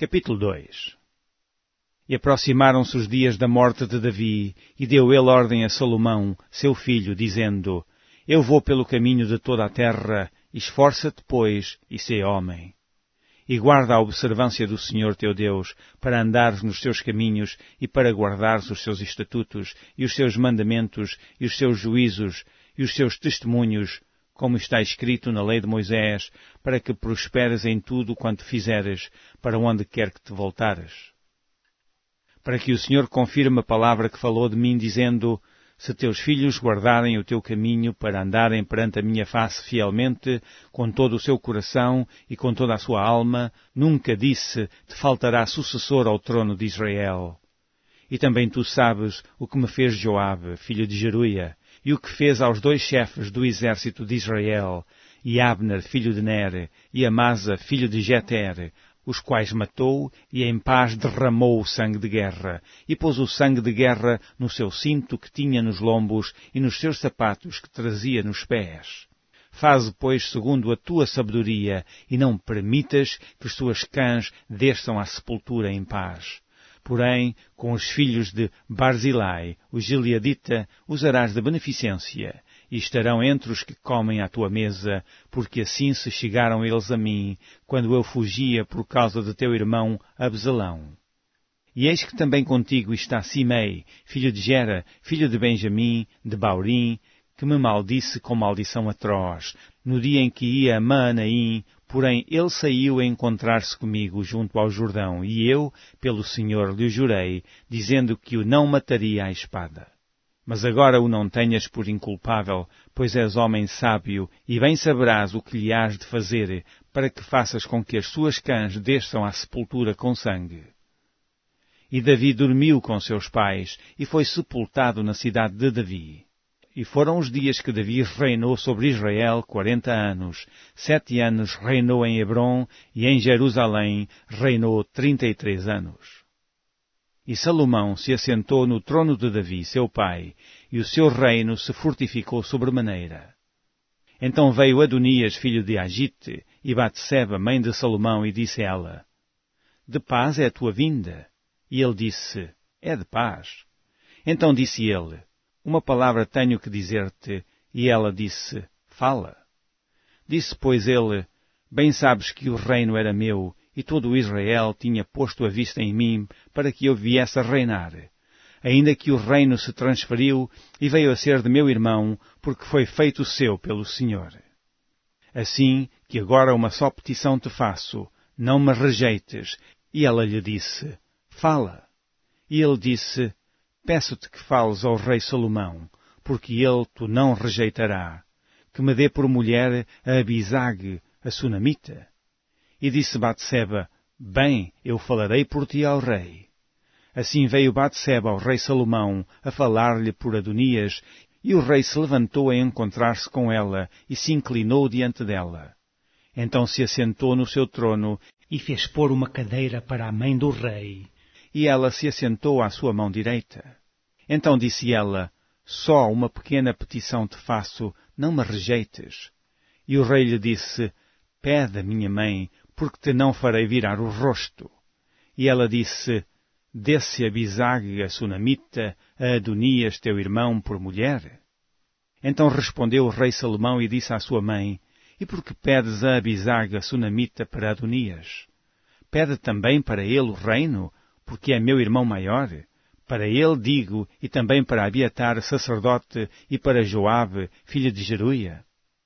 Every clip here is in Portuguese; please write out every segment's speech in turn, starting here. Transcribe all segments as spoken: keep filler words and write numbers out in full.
Capítulo dois. E aproximaram-se os dias da morte de Davi, e deu ele ordem a Salomão, seu filho, dizendo: Eu vou pelo caminho de toda a terra, esforça-te, pois, e sê homem. E guarda a observância do Senhor teu Deus, para andares nos seus caminhos, e para guardares os seus estatutos, e os seus mandamentos, e os seus juízos, e os seus testemunhos, como está escrito na lei de Moisés, para que prosperes em tudo quanto fizeres, para onde quer que te voltares. Para que o Senhor confirme a palavra que falou de mim, dizendo: Se teus filhos guardarem o teu caminho para andarem perante a minha face fielmente, com todo o seu coração e com toda a sua alma, nunca disse, te faltará sucessor ao trono de Israel. E também tu sabes o que me fez Joabe, filho de Jeruia, e o que fez aos dois chefes do exército de Israel, e Abner, filho de Ner, e Amasa, filho de Jeter, os quais matou e em paz derramou o sangue de guerra, e pôs o sangue de guerra no seu cinto que tinha nos lombos e nos seus sapatos que trazia nos pés. Faze, pois, segundo a tua sabedoria, e não permitas que os teus cães desçam à sepultura em paz. Porém, com os filhos de Barzilai, o gileadita, usarás de beneficência, e estarão entre os que comem à tua mesa, porque assim se chegaram eles a mim, quando eu fugia por causa de teu irmão Absalão. E eis que também contigo está Simei, filho de Gera, filho de Benjamim, de Baurim, que me maldisse com maldição atroz, no dia em que ia a Maanaim, porém ele saiu a encontrar-se comigo junto ao Jordão, e eu, pelo Senhor, lhe jurei, dizendo que o não mataria à espada. Mas agora o não tenhas por inculpável, pois és homem sábio, e bem saberás o que lhe hás de fazer, para que faças com que as suas cãs desçam à sepultura com sangue. E Davi dormiu com seus pais, e foi sepultado na cidade de Davi. E foram os dias que Davi reinou sobre Israel quarenta anos. Sete anos reinou em Hebrom, e em Jerusalém reinou trinta e três anos. E Salomão se assentou no trono de Davi, seu pai, e o seu reino se fortificou sobremaneira. Então veio Adonias, filho de Agite, e Batseba, mãe de Salomão, e disse ela: De paz é a tua vinda? E ele disse: É de paz. Então disse ele: Uma palavra tenho que dizer-te. E ela disse: Fala. Disse, pois, ele: Bem sabes que o reino era meu, e todo o Israel tinha posto a vista em mim, para que eu viesse a reinar. Ainda que o reino se transferiu e veio a ser de meu irmão, porque foi feito seu pelo Senhor. Assim que agora uma só petição te faço, não me rejeites. E ela lhe disse: Fala. E ele disse: Peço-te que fales ao rei Salomão, porque ele te não rejeitará, que me dê por mulher a Abisag, a Sunamita. E disse Batseba: Bem, eu falarei por ti ao rei. Assim veio Batseba ao rei Salomão a falar-lhe por Adonias, e o rei se levantou a encontrar-se com ela e se inclinou diante dela. Então se assentou no seu trono e fez pôr uma cadeira para a mãe do rei. E ela se assentou à sua mão direita. Então disse ela: Só uma pequena petição te faço, não me rejeites. E o rei lhe disse: Pede, minha mãe, porque te não farei virar o rosto. E ela disse: Desse Abisag, a Sunamita, a Adonias, teu irmão, por mulher? Então respondeu o rei Salomão e disse à sua mãe: E por que pedes a Abisag, a Sunamita, para Adonias? Pede também para ele o reino, porque é meu irmão maior. Para ele digo, e também para Abiatar, sacerdote, e para Joabe, filho de Jeruia.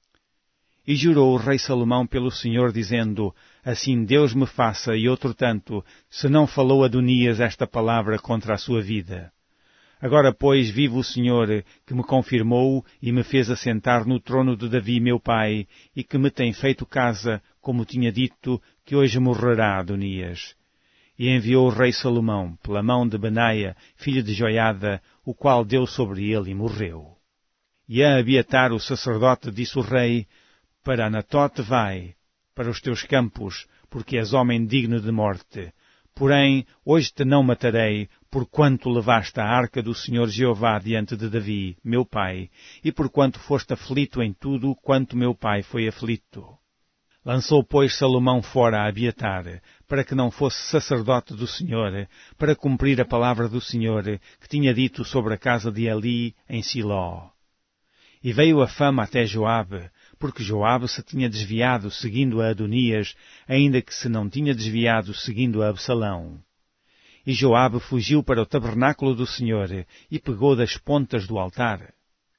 E jurou o rei Salomão pelo Senhor, dizendo: Assim Deus me faça, e outro tanto, se não falou Adonias esta palavra contra a sua vida. Agora, pois, vive o Senhor, que me confirmou e me fez assentar no trono de Davi, meu pai, e que me tem feito casa, como tinha dito, que hoje morrerá Adonias. E enviou o rei Salomão, pela mão de Benaia, filho de Joiada, o qual deu sobre ele e morreu. E a Abiatar, o sacerdote, disse o rei: Para Anatote vai, para os teus campos, porque és homem digno de morte. Porém, hoje te não matarei, porquanto levaste a arca do Senhor Jeová diante de Davi, meu pai, e porquanto foste aflito em tudo quanto meu pai foi aflito. Lançou, pois, Salomão fora a Abiatar, para que não fosse sacerdote do Senhor, para cumprir a palavra do Senhor, que tinha dito sobre a casa de Eli em Siló. E veio a fama até Joabe, porque Joabe se tinha desviado seguindo a Adonias, ainda que se não tinha desviado seguindo a Absalão. E Joabe fugiu para o tabernáculo do Senhor e pegou das pontas do altar.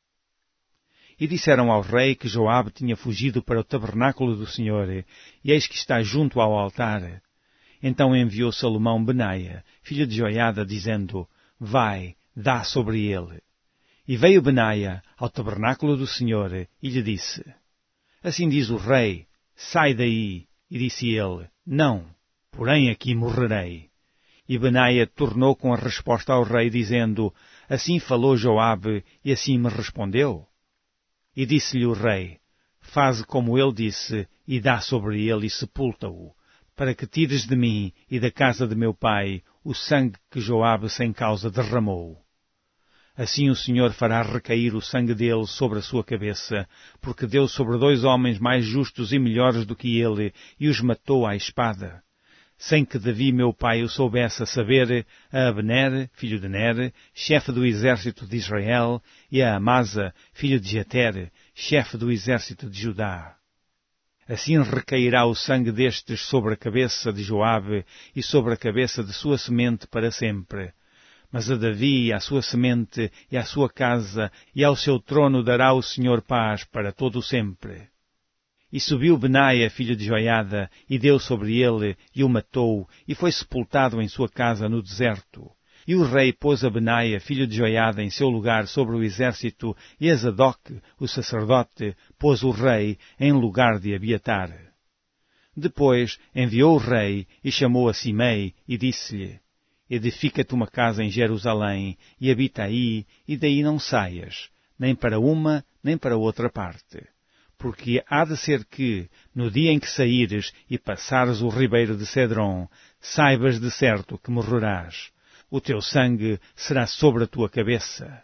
E disseram ao rei que Joabe tinha fugido para o tabernáculo do Senhor, e eis que está junto ao altar. Então enviou Salomão Benaia, filho de Joiada, dizendo, vai, dá sobre ele. E veio Benaia ao tabernáculo do Senhor e lhe disse, assim diz o rei, sai daí. E disse ele, não, porém aqui morrerei. E Benaia tornou com a resposta ao rei, dizendo, assim falou Joabe e assim me respondeu. E disse-lhe o rei, faze como ele disse, e dá sobre ele e sepulta-o, para que tires de mim e da casa de meu pai o sangue que Joabe sem causa derramou. Assim o Senhor fará recair o sangue dele sobre a sua cabeça, porque deu sobre dois homens mais justos e melhores do que ele, e os matou à espada. Sem que Davi meu pai o soubesse, a saber, a Abner, filho de Ner, chefe do exército de Israel, e a Amasa, filho de Jeter, chefe do exército de Judá. Assim recairá o sangue destes sobre a cabeça de Joabe e sobre a cabeça de sua semente para sempre. Mas a Davi e à sua semente e à sua casa e ao seu trono dará o Senhor paz para todo o sempre. E subiu Benaia, filho de Joiada, e deu sobre ele, e o matou, e foi sepultado em sua casa no deserto. E o rei pôs a Benaia, filho de Joiada, em seu lugar sobre o exército, e a Zadok, o sacerdote, pôs o rei em lugar de Abiatar. Depois enviou o rei, e chamou a Simei, e disse-lhe, edifica-te uma casa em Jerusalém, e habita aí, e daí não saias, nem para uma, nem para outra parte. Porque há de ser que, no dia em que saíres e passares o ribeiro de Cedron, saibas de certo que morrerás. O teu sangue será sobre a tua cabeça.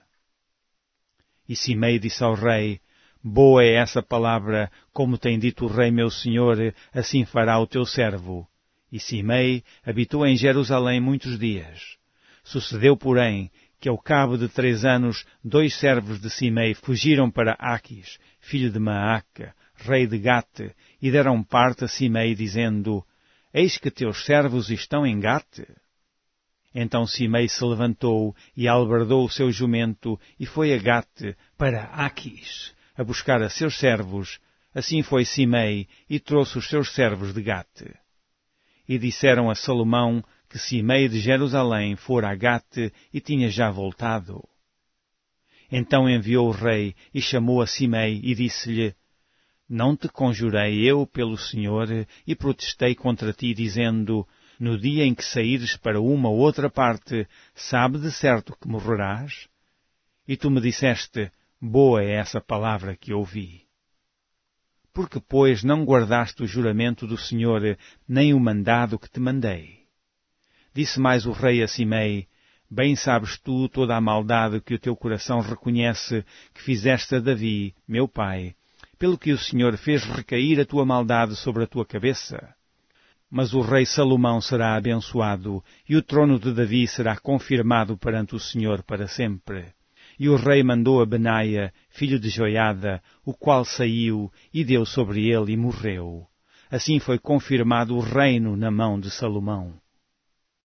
E Simei disse ao rei, boa é essa palavra, como tem dito o rei meu senhor, assim fará o teu servo. E Simei habitou em Jerusalém muitos dias. Sucedeu, porém, que ao cabo de três anos, dois servos de Simei fugiram para Aquis, filho de Maaca, rei de Gate, e deram parte a Simei, dizendo, eis que teus servos estão em Gate. Então Simei se levantou e albardou o seu jumento e foi a Gate para Aquis, a buscar a seus servos. Assim foi Simei e trouxe os seus servos de Gate. E disseram a Salomão que Simei de Jerusalém fora a Gate e tinha já voltado. Então enviou o rei e chamou a Simei e disse-lhe, não te conjurei eu pelo Senhor e protestei contra ti, dizendo, no dia em que saíres para uma ou outra parte, sabe de certo que morrerás? E tu me disseste, boa é essa palavra que ouvi. Porque, pois, não guardaste o juramento do Senhor, nem o mandado que te mandei? Disse mais o rei a Simei, bem sabes tu toda a maldade que o teu coração reconhece que fizeste a Davi, meu pai, pelo que o Senhor fez recair a tua maldade sobre a tua cabeça. Mas o rei Salomão será abençoado, e o trono de Davi será confirmado perante o Senhor para sempre. E o rei mandou a Benaia, filho de Joiada, o qual saiu e deu sobre ele e morreu. Assim foi confirmado o reino na mão de Salomão.